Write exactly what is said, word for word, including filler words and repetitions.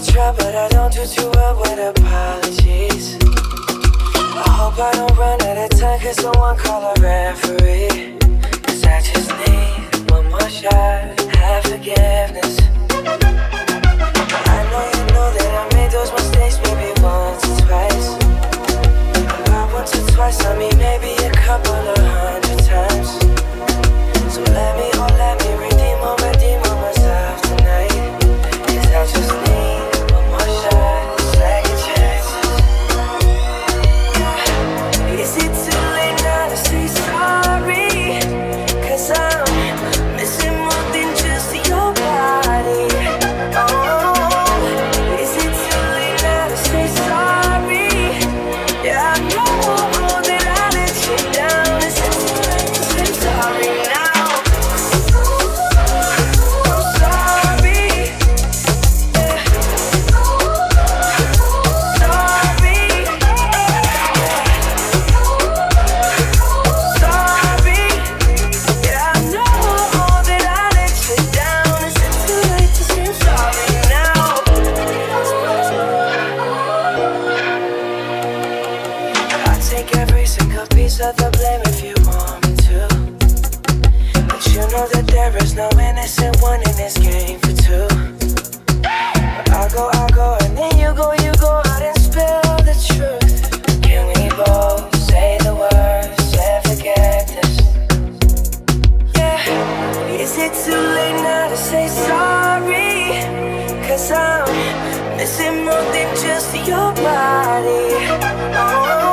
try, but I don't do too well with apologies. I hope I don't run out of time, cause someone call a referee. Cause I just need one more shot, have forgiveness. I know you know that I made those mistakes maybe once or twice. Not once or twice, I mean maybe a couple of hundred times. So let me, oh let me redeem or redeem on myself tonight. Cause I just need one more shot, second chances. Is it too late now to say sorry? Cause I'm missing more than just your body. Oh, is it too late now to say sorry? Yeah, I know that I let you down. Is it too late to say sorry now? I'm sorry. Yeah. Sorry. Sorry. Yeah, I know that I let you down. Is it too late to say sorry now? I take every single piece of the blame if you want me to. But you know that there is no innocent one in this game for two. But I go, I go, and then you go, you go out and spill the truth. Can we both say the words and forget this? Yeah, is it too late now to say sorry? Cause I'm missing more than just your body. Oh,